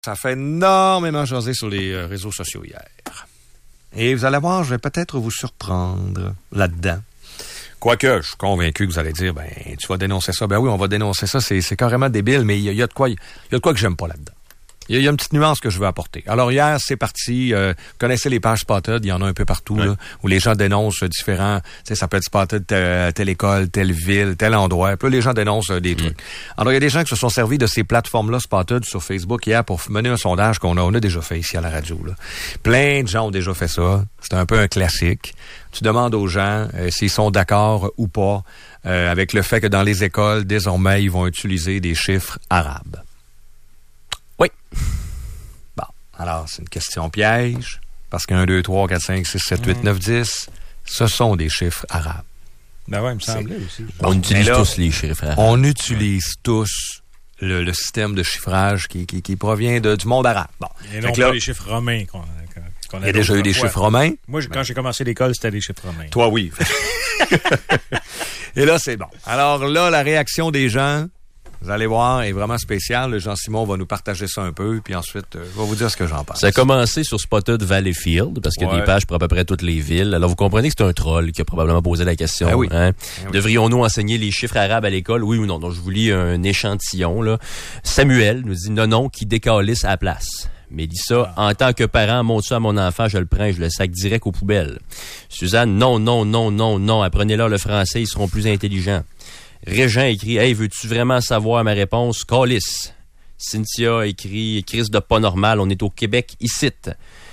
Ça fait énormément jaser sur les réseaux sociaux hier. Et vous allez voir, je vais peut-être vous surprendre là-dedans. Quoique, je suis convaincu que vous allez dire, tu vas dénoncer ça. Ben oui, on va dénoncer ça, c'est carrément débile, mais il y a de quoi que j'aime pas là-dedans. Il y a une petite nuance que je veux apporter. Alors hier, c'est parti. Vous connaissez les pages Spotted, il y en a un peu partout, là, où les gens dénoncent différents... Ça peut être Spotted, telle école, telle ville, tel endroit. Puis là, les gens dénoncent des trucs. Alors, il y a des gens qui se sont servis de ces plateformes-là, Spotted, sur Facebook hier, pour mener un sondage qu'on a déjà fait ici à la radio. Là. Plein de gens ont déjà fait ça. C'est un peu un classique. Tu demandes aux gens s'ils sont d'accord ou pas avec le fait que dans les écoles, désormais, ils vont utiliser des chiffres arabes. Oui. Bon, alors, c'est une question piège, parce que 1, 2, 3, 4, 5, 6, 7, 8, 9, 10, ce sont des chiffres arabes. Ben ouais, il me semblait aussi. On utilise tous les chiffres arabes. On utilise tous le système de chiffrage qui provient du monde arabe. Bon. Et non pas les chiffres romains qu'on il y a déjà eu des chiffres romains. Moi, quand j'ai commencé l'école, c'était des chiffres romains. Toi, oui. Et là, c'est bon. Alors là, la réaction des gens, vous allez voir, est vraiment spéciale. Jean-Simon va nous partager ça un peu, puis ensuite, je vais vous dire ce que j'en pense. Ça a commencé sur Spotted Valleyfield, parce qu'il y a des pages pour à peu près toutes les villes. Alors, vous comprenez que c'est un troll qui a probablement posé la question. Ben oui. Hein? Ben oui. Devrions-nous enseigner les chiffres arabes à l'école, oui ou non? Donc, je vous lis un échantillon, là. Samuel nous dit non, qui décalisse à la place. Mélissa, en tant que parent, montre ça à mon enfant, je le prends et je le sac direct aux poubelles. Suzanne, non, apprenez-leur le français, ils seront plus intelligents. Régent écrit, hey, veux-tu vraiment savoir ma réponse? Calice. Cynthia écrit, crise de pas normal, on est au Québec, icite.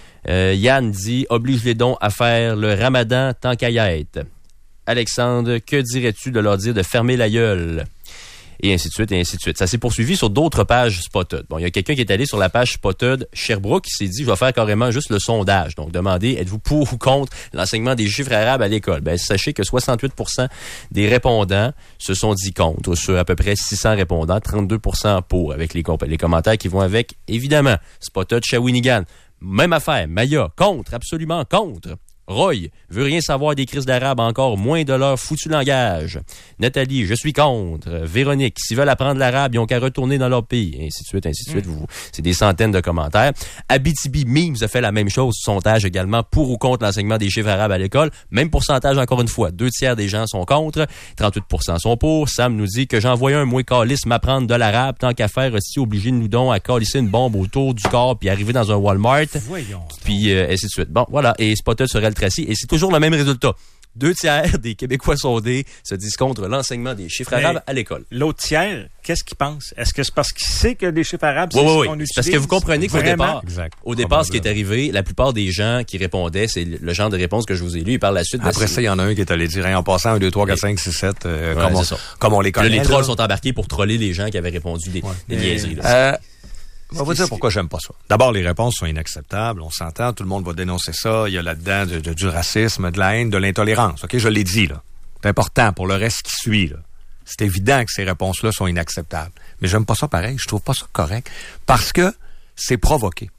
Yann dit, oblige-les donc à faire le ramadan tant qu'à y être. Alexandre, que dirais-tu de leur dire de fermer la gueule? Et ainsi de suite, et ainsi de suite. Ça s'est poursuivi sur d'autres pages Spotted. Bon, il y a quelqu'un qui est allé sur la page Spotted Sherbrooke qui s'est dit, je vais faire carrément juste le sondage. Donc, demandez, êtes-vous pour ou contre l'enseignement des chiffres arabes à l'école? Ben, sachez que 68% des répondants se sont dit contre. Sur à peu près 600 répondants, 32% pour, avec les commentaires qui vont avec. Évidemment, Spotted Shawinigan. Même affaire. Maya, contre, absolument contre. Roy veut rien savoir des crises d'arabe, encore moins de leur foutu langage. Nathalie, je suis contre. Véronique, s'ils veulent apprendre l'arabe, ils ont qu'à retourner dans leur pays. Et ainsi de suite, ainsi de suite. C'est des centaines de commentaires. Abitibi Memes a fait la même chose, sondage également pour ou contre l'enseignement des chiffres arabes à l'école. Même pourcentage encore une fois. 2/3 des gens sont contre, 38% sont pour. Sam nous dit que j'envoie un moins calice m'apprendre de l'arabe, tant qu'à faire aussi obligé de nous donc à calisser une bombe autour du corps puis arriver dans un Walmart. Voyons. Puis ainsi de suite. Bon, voilà. Et Spotted serait le traci. Et c'est toujours le même résultat. 2/3 des Québécois sondés se disent contre l'enseignement des chiffres arabes à l'école. L'autre tiers, qu'est-ce qu'il pense? Est-ce que c'est parce qu'il sait que les chiffres arabes, c'est ce qu'on utilise? Parce que vous comprenez qu'au départ, ce qui est arrivé, la plupart des gens qui répondaient, c'est le genre de réponse que je vous ai lu. Et par la suite... Après ça, il y en a un qui est allé dire, en passant 1, 2, 3, 4, 5, 6, 7, comme on les connaît. Là, les trolls sont embarqués pour troller les gens qui avaient répondu des niaiseries. On va vous dire pourquoi j'aime pas ça. D'abord, les réponses sont inacceptables. On s'entend, tout le monde va dénoncer ça. Il y a là-dedans du racisme, de la haine, de l'intolérance. OK, je l'ai dit, là. C'est important pour le reste qui suit, là. C'est évident que ces réponses-là sont inacceptables. Mais j'aime pas ça pareil. Je trouve pas ça correct. Parce que c'est provoqué.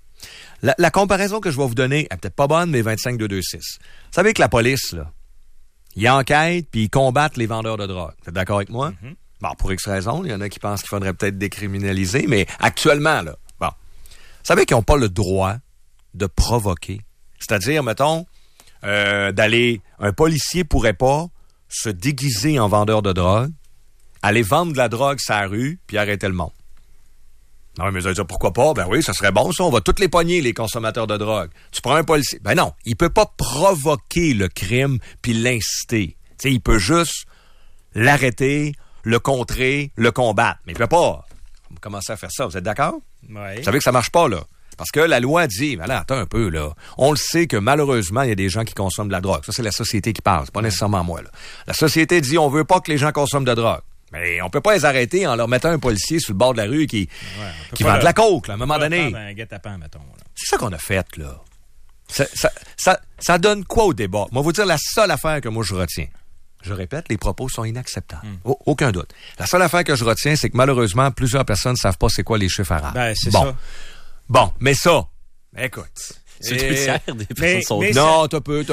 La comparaison que je vais vous donner est peut-être pas bonne, mais 25-2-2-6. Vous savez que la police, là, ils enquêtent puis ils combattent les vendeurs de drogue. Vous êtes d'accord avec moi? Mm-hmm. Bon, pour X raisons, il y en a qui pensent qu'il faudrait peut-être décriminaliser, mais actuellement, là, bon. Vous savez qu'ils n'ont pas le droit de provoquer. C'est-à-dire, mettons, un policier pourrait pas se déguiser en vendeur de drogue, aller vendre de la drogue sur la rue, puis arrêter le monde. Non, mais vous allez dire, pourquoi pas? Ben oui, ça serait bon, ça. On va toutes les pogner, les consommateurs de drogue. Tu prends un policier. Ben non, il peut pas provoquer le crime puis l'inciter. Tu sais, il peut juste l'arrêter, le contrer, le combattre. Mais il peut pas commencer à faire ça. Vous êtes d'accord? Oui. Vous savez que ça marche pas, là. Parce que la loi dit, ben là, attends un peu, là. On le sait que malheureusement, il y a des gens qui consomment de la drogue. Ça, c'est la société qui parle. C'est pas nécessairement moi, là. La société dit, on veut pas que les gens consomment de drogue. Mais on peut pas les arrêter en leur mettant un policier sur le bord de la rue qui vend de la coke, là, à un moment donné. Un guet-apens, mettons, là. C'est ça qu'on a fait, là. Ça donne quoi au débat? Moi, vous dire la seule affaire que moi je retiens. Je répète, les propos sont inacceptables. Aucun doute. La seule affaire que je retiens, c'est que malheureusement, plusieurs personnes ne savent pas c'est quoi les chiffres arabes. Ben, c'est ça. Bon, mais ça, écoute, C'est 2 tiers des personnes sont Non, t'as peu.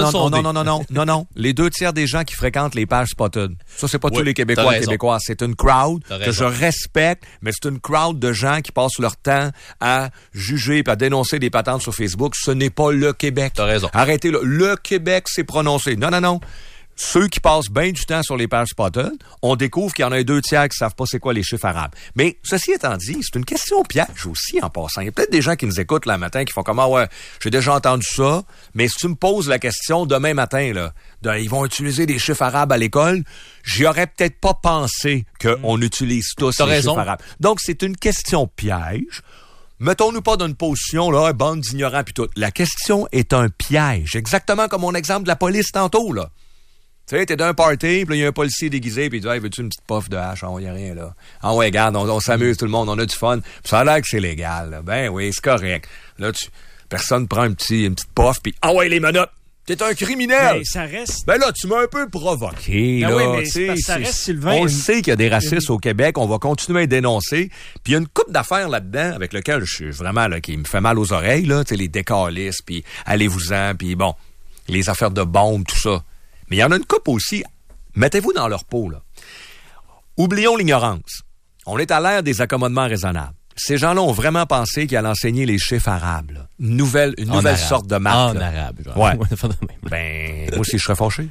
Non. Les 2 tiers des gens qui fréquentent les pages Spotted. Ça, c'est pas tous les Québécois et Québécoises. C'est une crowd que je respecte, mais c'est une crowd de gens qui passent leur temps à juger et à dénoncer des patentes sur Facebook. Ce n'est pas le Québec. T'as raison. Arrêtez là. Le Québec s'est prononcé. Non. Ceux qui passent bien du temps sur les pages Spotted, on découvre qu'il y en a 2 tiers qui savent pas c'est quoi les chiffres arabes. Mais ceci étant dit, c'est une question piège aussi en passant. Il y a peut-être des gens qui nous écoutent là matin qui font comme ouais, j'ai déjà entendu ça, mais si tu me poses la question demain matin là, ils vont utiliser des chiffres arabes à l'école, j'y aurais peut-être pas pensé qu'on utilise tous les chiffres arabes. Donc c'est une question piège. Mettons-nous pas dans une position, là, bande d'ignorants pis tout. La question est un piège. Exactement comme mon exemple de la police tantôt, là. Tu sais, t'es dans un party, puis il y a un policier déguisé, puis il dit, hey, veux-tu une petite puff de hache? Ah, y a rien, là. Ah ouais, regarde, on s'amuse tout le monde, on a du fun. Puis ça a l'air que c'est légal, là. Ben oui, c'est correct. Là, personne prend une petite puff, puis ah ouais, les menottes. T'es un criminel! Mais ça reste... Ben là, tu m'as un peu provoqué, là. Oui, mais ça reste, Sylvain... On le sait qu'il y a des racistes au Québec, on va continuer à dénoncer. Puis il y a une couple d'affaires là-dedans avec lesquelles je suis vraiment, là, qui me fait mal aux oreilles, là. Tu sais, les décalistes, puis allez-vous-en, puis bon, les affaires de bombes, tout ça. Mais il y en a une couple aussi. Mettez-vous dans leur peau, là. Oublions l'ignorance. On est à l'ère des accommodements raisonnables. Ces gens-là ont vraiment pensé qu'ils allaient enseigner les chiffres arabes, là. Une nouvelle sorte de maths. En arabe, genre. Ouais. Ben, moi aussi, je serais fâché.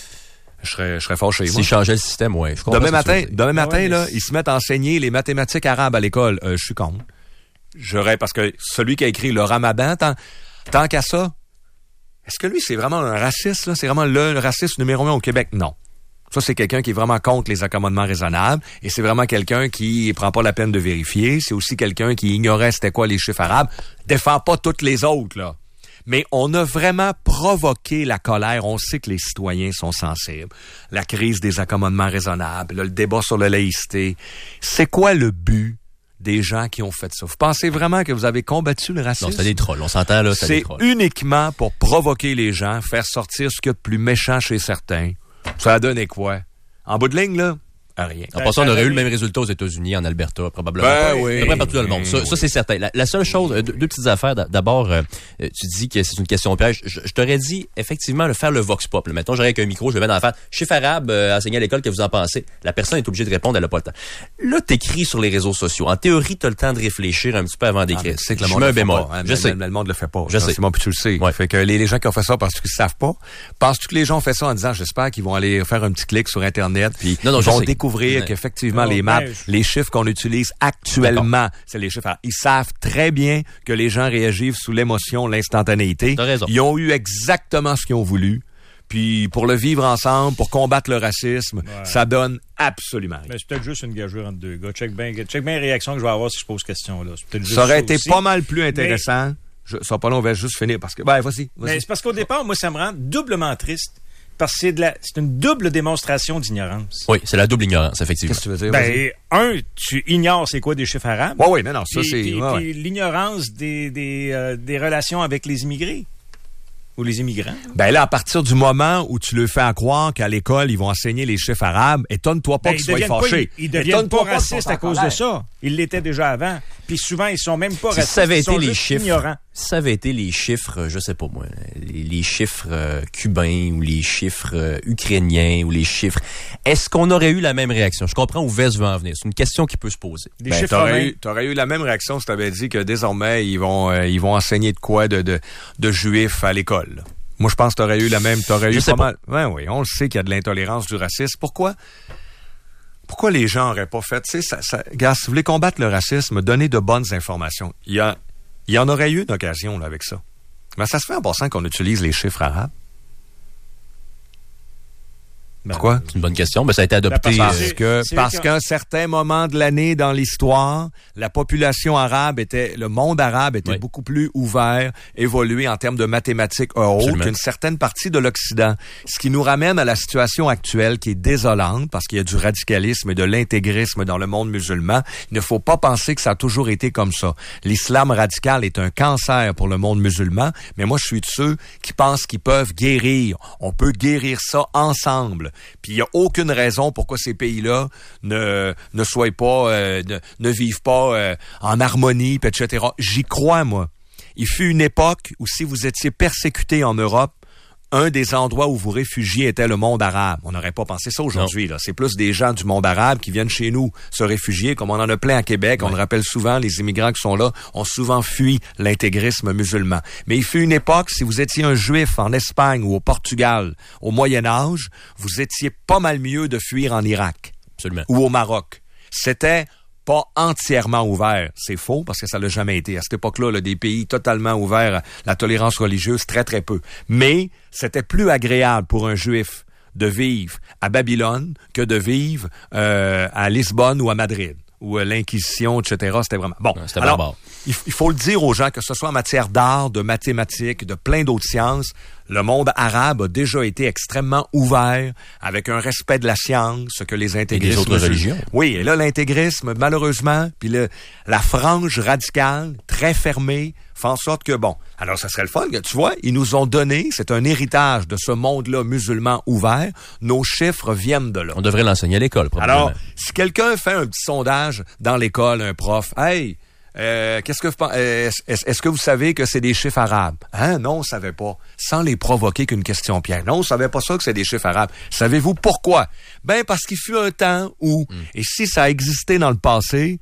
Je serais fâché. S'ils changeaient le système, ouais. Demain matin, là, ils se mettent à enseigner les mathématiques arabes à l'école. Je suis contre. Parce que celui qui a écrit le Ramadan, tant qu'à ça, est-ce que lui, c'est vraiment un raciste, là? C'est vraiment le raciste numéro 1 au Québec? Non. Ça, c'est quelqu'un qui est vraiment contre les accommodements raisonnables et c'est vraiment quelqu'un qui prend pas la peine de vérifier. C'est aussi quelqu'un qui ignorait c'était quoi les chiffres arabes. Défend pas toutes les autres, là. Mais on a vraiment provoqué la colère. On sait que les citoyens sont sensibles. La crise des accommodements raisonnables, là, le débat sur la laïcité. C'est quoi le but des gens qui ont fait ça? Vous pensez vraiment que vous avez combattu le racisme? Non, c'est des trolls. On s'entend, là, c'est des trolls. C'est uniquement pour provoquer les gens, faire sortir ce qu'il y a de plus méchant chez certains. Ça a donné quoi? En bout de ligne, là, rien. En passant, on aurait eu le même résultat aux États-Unis, en Alberta, probablement. Oui. Après, partout dans le monde. Ça c'est certain. La seule chose, deux petites affaires. D'abord, tu dis que c'est une question piège. Je t'aurais dit, effectivement, de faire le vox pop. Mettons, j'aurais avec un micro, je vais mettre en face. Chiffre arabe, enseigné à l'école, que vous en pensez? La personne est obligée de répondre, elle n'a pas le temps. Là, t'écris sur les réseaux sociaux. En théorie, t'as le temps de réfléchir un petit peu avant d'écrire. Je sais que le monde le fait pas. Je sais. Le monde le fait pas. Je sais. C'est moi, puis tu le sais. Ouais. Fait que les gens qui ont fait ça parce qu'ils savent pas, penses-tu que les gens ont fait ça en disant, j'espère qu'ils vont aller faire un petit clic sur Internet, puis ils vont découvrir qu'effectivement, les maths, les chiffres qu'on utilise actuellement, c'est les chiffres. Ils savent très bien que les gens réagissent sous l'émotion, l'instantanéité. T'as raison. Ils ont eu exactement ce qu'ils ont voulu. Puis pour le vivre ensemble, pour combattre le racisme, ça donne absolument rien. Mais c'est peut-être juste une gageure entre deux gars. Check bien les réactions que je vais avoir si je pose question là. Ça aurait été pas mal plus intéressant. Ça va pas long, on va juste finir parce que vas-y. Mais c'est parce qu'au départ, moi, ça me rend doublement triste. Parce que c'est une double démonstration d'ignorance. Oui, c'est la double ignorance, effectivement. Qu'est-ce que tu veux dire? Tu ignores c'est quoi des chiffres arabes. Oui, non, ça c'est... Puis l'ignorance des relations avec les immigrés. Ou les immigrants. Ben là, à partir du moment où tu le fais croire qu'à l'école, ils vont enseigner les chiffres arabes, étonne-toi pas qu'ils soient fâchés. Ils deviennent pas racistes à cause de ça. Ils l'étaient déjà avant. Puis souvent, ils sont même pas racistes. Ça avait été les chiffres. Ignorants. Ça avait été les chiffres, je sais pas moi, les chiffres cubains ou les chiffres ukrainiens ou les chiffres. Est-ce qu'on aurait eu la même réaction? Je comprends où Vess veut en venir. C'est une question qui peut se poser. T'aurais eu la même réaction si t'avais dit que désormais, ils vont enseigner de quoi de juifs à l'école. Là. Moi, je pense que t'aurais eu pas mal. Oui, on le sait qu'il y a de l'intolérance, du racisme. Pourquoi les gens auraient pas fait, tu sais, gars, si vous voulez combattre le racisme, donnez de bonnes informations. Il y en aurait eu une occasion, là, avec ça. Mais ça se fait en passant qu'on utilise les chiffres arabes. Pourquoi? C'est une bonne question. Ben, ça a été adopté. Parce qu'à un certain moment de l'année dans l'histoire, la population arabe le monde arabe était beaucoup plus ouvert, évolué en termes de mathématiques qu'une certaine partie de l'Occident. Ce qui nous ramène à la situation actuelle qui est désolante parce qu'il y a du radicalisme et de l'intégrisme dans le monde musulman. Il ne faut pas penser que ça a toujours été comme ça. L'islam radical est un cancer pour le monde musulman, mais moi, je suis de ceux qui pensent qu'ils peuvent guérir. On peut guérir ça ensemble. Puis il n'y a aucune raison pourquoi ces pays-là ne soient pas, ne vivent pas en harmonie, etc. J'y crois, moi. Il fut une époque où si vous étiez persécuté en Europe, un des endroits où vous réfugiez était le monde arabe. On n'aurait pas pensé ça aujourd'hui. Là. C'est plus des gens du monde arabe qui viennent chez nous se réfugier, comme on en a plein à Québec. On le rappelle souvent, les immigrants qui sont là ont souvent fui l'intégrisme musulman. Mais il fut une époque, si vous étiez un juif en Espagne ou au Portugal, au Moyen-Âge, vous étiez pas mal mieux de fuir en Irak. Absolument. Ou au Maroc. C'était pas entièrement ouvert. C'est faux parce que ça l'a jamais été. À cette époque-là, là, des pays totalement ouverts à la tolérance religieuse, très, très peu. Mais c'était plus agréable pour un juif de vivre à Babylone que de vivre à Lisbonne ou à Madrid, où l'Inquisition, etc., c'était vraiment... Bon, c'était alors, barbare. Il faut le dire aux gens, que ce soit en matière d'art, de mathématiques, de plein d'autres sciences, le monde arabe a déjà été extrêmement ouvert, avec un respect de la science, ce que les intégristes... Et des autres religions. Oui, et là, l'intégrisme, malheureusement, puis la frange radicale, très fermée, fait en sorte que, bon, alors ça serait le fun, tu vois, ils nous ont donné, c'est un héritage de ce monde-là musulman ouvert, nos chiffres viennent de là. On devrait l'enseigner à l'école, probablement. Alors, si quelqu'un fait un petit sondage dans l'école, un prof, « Hey, qu'est-ce que est-ce que vous savez que c'est des chiffres arabes? » Hein? Non, on savait pas. Sans les provoquer qu'une question piège. Non, on savait pas ça que c'est des chiffres arabes. Savez-vous pourquoi? Ben, parce qu'il fut un temps où, et si ça a existé dans le passé,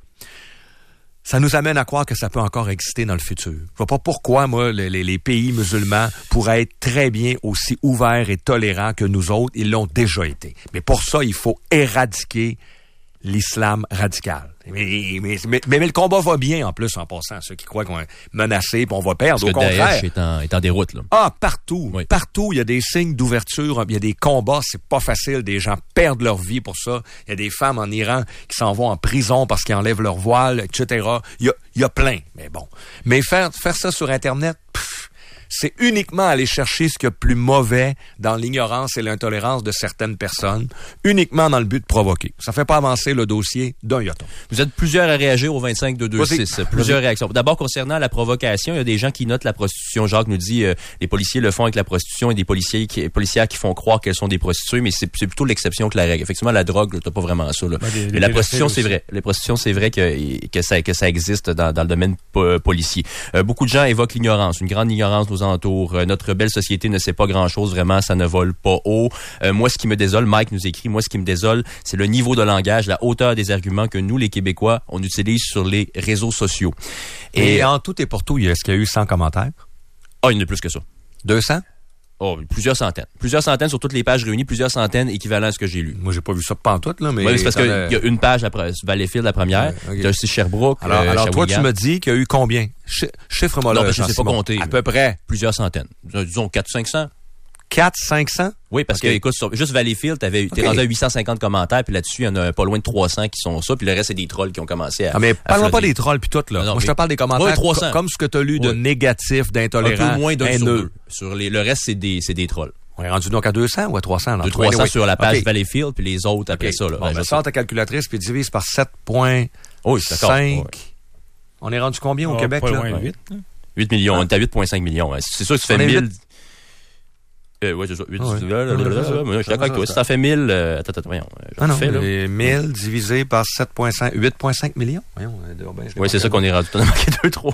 ça nous amène à croire que ça peut encore exister dans le futur. Je vois pas pourquoi, moi, les pays musulmans pourraient être très bien aussi ouverts et tolérants que nous autres. Ils l'ont déjà été. Mais pour ça, il faut éradiquer l'islam radical. Mais le combat va bien, en plus, en passant. Ceux qui croient qu'on est menacé et on va perdre. Parce au contraire. Daesh est en déroute, là. Ah, partout. Oui. Partout, il y a des signes d'ouverture. Il y a des combats. C'est pas facile. Des gens perdent leur vie pour ça. Il y a des femmes en Iran qui s'en vont en prison parce qu'ils enlèvent leur voile, etc. Il y a plein. Mais bon. Mais faire ça sur Internet, c'est uniquement aller chercher ce qu'il y a de plus mauvais dans l'ignorance et l'intolérance de certaines personnes, uniquement dans le but de provoquer. Ça fait pas avancer le dossier d'un iota. Vous êtes plusieurs à réagir au 25-226. Plusieurs réactions. D'abord, concernant la provocation, il y a des gens qui notent la prostitution. Jacques nous dit, les policiers le font avec la prostitution et des policières qui font croire qu'elles sont des prostituées, mais c'est plutôt l'exception que la règle. Effectivement, la drogue, t'as pas vraiment ça, là. Mais la prostitution, c'est vrai. La prostitution, c'est vrai que ça existe dans le domaine policier. Beaucoup de gens évoquent l'ignorance, une grande ignorance aux alentours. Notre belle société ne sait pas grand-chose, vraiment, ça ne vole pas haut. Moi, ce qui me désole, Mike nous écrit, moi, ce qui me désole, c'est le niveau de langage, la hauteur des arguments que nous, les Québécois, on utilise sur les réseaux sociaux. Et en tout et pour tout, est-ce qu'il y a eu 100 commentaires? Ah, il y en a plus que ça. 200? Oh, plusieurs centaines. Plusieurs centaines sur toutes les pages réunies, plusieurs centaines équivalent à ce que j'ai lu. Moi, j'ai pas vu ça pantoute, là, mais... Oui, c'est parce qu'il y a une page après, Valleyfield, la première. Il y a aussi Sherbrooke, Alors toi, tu me dis qu'il y a eu combien? Chiffre-moi là. Non, je ne sais pas compter. À peu près. Plusieurs centaines. Disons 400-500. 400-500? Oui, parce que, écoute, juste Valleyfield, t'es rendu à 850 commentaires, puis là-dessus, il y en a pas loin de 300 qui sont ça, puis le reste, c'est des trolls qui ont commencé à... Ah, mais parlons pas des trolls puis tout, là. Non, moi, je te parle des commentaires comme ce que tu as lu de négatif, d'intolérant, un peu moins d'un haineux. sur le reste, c'est des trolls. On est rendu donc à 200 ou à 300? 300 sur la page Valleyfield, puis les autres après ça. Là. Bon, sors ta calculatrice, puis divise par 7,5. Oui, d'accord. On est rendu combien au Québec, là? 8 millions. On est à 8,5 millions. C'est sûr que tu fais 1000... oui, c'est ça. 8, je suis d'accord avec toi. Si ça fait 1000... Attends, voyons. Ah non, 1000 divisé par 8,5 millions. Oui, c'est ça qu'on est rendu. T'en as marqué 2, 3.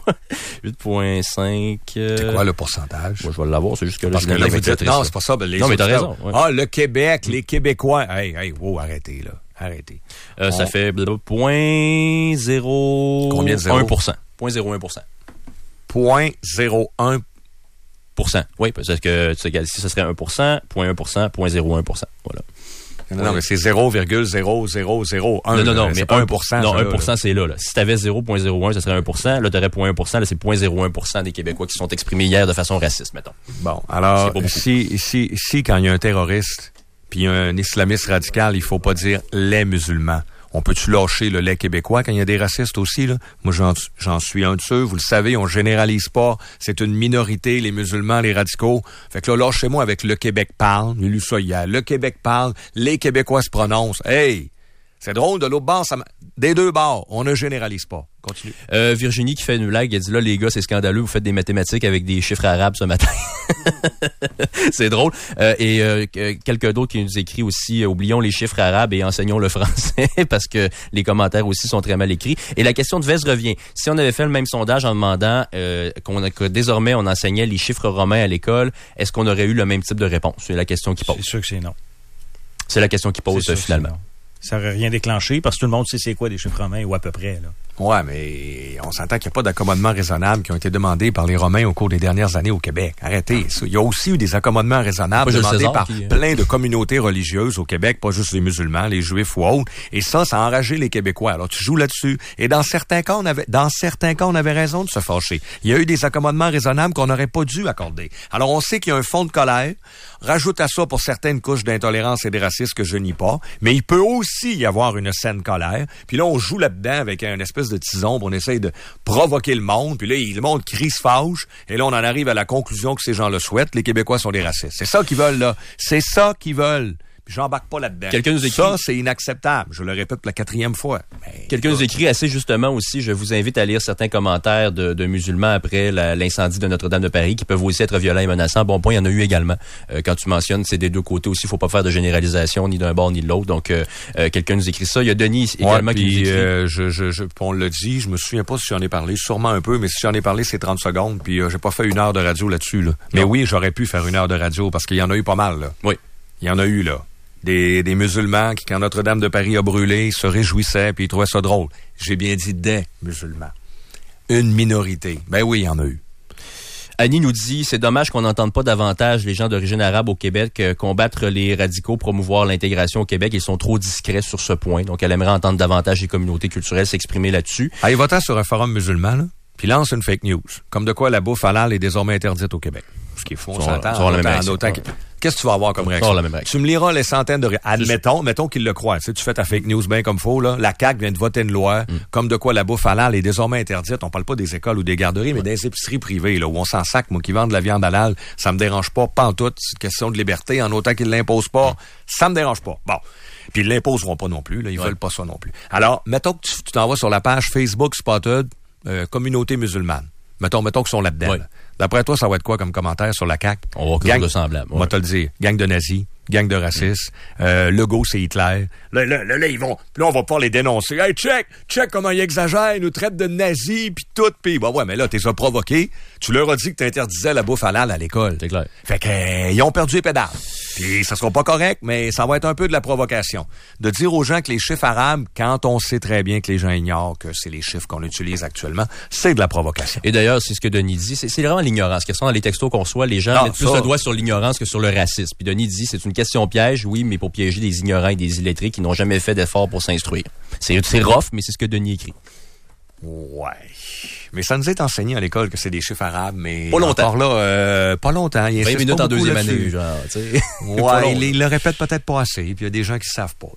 8,5... C'est quoi le pourcentage? Moi, je vais l'avoir. C'est juste que là, parce que là, vous dites, non, c'est pas ça. Non, mais t'as raison. Ah, le Québec, les Québécois. Hey, wow, arrêtez, là. Arrêtez. Ça fait 0.01%. Combien de 0? 1%. 0.01%. 0.01%. Oui, parce que si ce serait 1%, 0.1%, 0.01%. Voilà. Non, mais c'est 0,0001. Non, mais c'est pas 1%. Non, 1%, c'est là. Si t'avais 0.01, ça serait 1%. Là, t'aurais 0.1%. Là, c'est 0.01% des Québécois qui sont exprimés hier de façon raciste, mettons. Bon, alors, si quand il y a un terroriste puis un islamiste radical, il faut pas dire les musulmans. On peut-tu lâcher le lait québécois quand il y a des racistes aussi, là? Moi, j'en suis un de ceux. Vous le savez, on généralise pas. C'est une minorité, les musulmans, les radicaux. Fait que là, lâchez-moi avec le Québec parle. J'ai lu ça hier. Le Québec parle. Les Québécois se prononcent. Hey! C'est drôle, de l'autre bord, des deux bords, on ne généralise pas. Continue. Virginie qui fait une blague, elle dit là, les gars, c'est scandaleux, vous faites des mathématiques avec des chiffres arabes ce matin. C'est drôle. Et quelqu'un d'autre qui nous écrit aussi, oublions les chiffres arabes et enseignons le français, parce que les commentaires aussi sont très mal écrits. Et la question de Vez revient. Si on avait fait le même sondage en demandant que désormais on enseignait les chiffres romains à l'école, est-ce qu'on aurait eu le même type de réponse? C'est la question qui pose. C'est sûr que c'est non. C'est la question qui pose finalement. Ça n'aurait rien déclenché parce que tout le monde sait c'est quoi des chiffres romains ou à peu près. Là. Ouais, mais on s'entend qu'il n'y a pas d'accommodements raisonnables qui ont été demandés par les Romains au cours des dernières années au Québec. Arrêtez ça. Il y a aussi eu des accommodements raisonnables demandés par plein de communautés religieuses au Québec, pas juste les musulmans, les juifs ou autres. Et ça a enragé les Québécois. Alors tu joues là-dessus. Et dans certains cas, on avait raison de se fâcher. Il y a eu des accommodements raisonnables qu'on n'aurait pas dû accorder. Alors on sait qu'il y a un fond de colère. Rajoute à ça pour certaines couches d'intolérance et de racisme que je nie pas. Mais il peut aussi y avoir une saine colère. Puis là, on joue là-dedans avec une espèce de tison, on essaye de provoquer le monde, puis là, le monde crie, se fâche, et là, on en arrive à la conclusion que ces gens le souhaitent, les Québécois sont des racistes. C'est ça qu'ils veulent, là. C'est ça qu'ils veulent. Puis j'embarque pas là-dedans. Quelqu'un nous écrit... Ça, c'est inacceptable. Je le répète pour la 4e fois. Quelqu'un nous écrit assez justement aussi, je vous invite à lire certains commentaires de musulmans après l'incendie de Notre-Dame de Paris qui peuvent aussi être violents et menaçants. Bon point, il y en a eu également. Quand tu mentionnes, c'est des deux côtés aussi. Il faut pas faire de généralisation ni d'un bord ni de l'autre. Donc, quelqu'un nous écrit ça. Il y a Denis également qui nous écrit. On l'a dit, je me souviens pas si j'en ai parlé. Sûrement un peu, mais si j'en ai parlé, c'est 30 secondes. Puis j'ai pas fait 1 heure de radio là-dessus. Là. Mais oui, j'aurais pu faire 1 heure de radio parce qu'il y en a eu pas mal. Là. Oui. Il y en a eu, là. Des musulmans qui, quand Notre-Dame de Paris a brûlé, se réjouissaient puis ils trouvaient ça drôle. J'ai bien dit des musulmans. Une minorité. Ben oui, il y en a eu. Annie nous dit, c'est dommage qu'on n'entende pas davantage les gens d'origine arabe au Québec combattre les radicaux, promouvoir l'intégration au Québec. Ils sont trop discrets sur ce point. Donc, elle aimerait entendre davantage les communautés culturelles s'exprimer là-dessus. Allez, votant sur un forum musulman, là, puis lance une fake news. Comme de quoi la bouffe halal est désormais interdite au Québec. Ce qui est faux, on s'entend. Qu'est-ce que tu vas avoir comme réaction? Tu me liras les centaines de... Mettons qu'ils le croient. Tu sais, tu fais ta fake news bien comme faut, là. La CAQ vient de voter une loi, comme de quoi la bouffe halal est désormais interdite. On parle pas des écoles ou des garderies, mais des épiceries privées, là, où on s'en sac. Moi, qui vendent de la viande halal, ça me dérange pas, pantoute. C'est une question de liberté. En autant qu'ils l'imposent pas, ça me dérange pas. Bon. Puis ils l'imposeront pas non plus, là. Ils veulent pas ça non plus. Alors, mettons que tu t'envoies sur la page Facebook Spotted, communauté musulmane. Mettons qu'ils sont là-dedans. Oui. Là. D'après toi, ça va être quoi comme commentaire sur la CAQ? On va quelque chose de semblable. On va te le dire. Gang de nazis, gang de racistes, Legault, c'est Hitler. Là, ils vont... Là, on va pouvoir les dénoncer. Hey, check comment ils exagèrent, ils nous traitent de nazis, puis tout. Puis, bah ouais, mais là, t'es ça provoqué. Tu leur as dit que t'interdisais la bouffe halal à l'école. C'est clair. Fait qu'ils ont perdu les pédales. Puis, ça sera pas correct, mais ça va être un peu de la provocation. De dire aux gens que les chiffres arabes, quand on sait très bien que les gens ignorent que c'est les chiffres qu'on utilise actuellement, c'est de la provocation. Et d'ailleurs, c'est ce que Denis dit, c'est vraiment l'ignorance. Question dans les textos qu'on reçoit, les gens mettent plus le doigt sur l'ignorance que sur le racisme. Puis Denis dit, c'est une question piège, oui, mais pour piéger des ignorants et des illettrés qui n'ont jamais fait d'efforts pour s'instruire. C'est rough, mais c'est ce que Denis écrit. Ouais. Mais ça nous est enseigné à l'école que c'est des chiffres arabes, mais... Pas longtemps. Encore là, pas longtemps. 20 minutes en deuxième année, genre, tu sais. Ouais, il le répète peut-être pas assez, puis il y a des gens qui savent pas.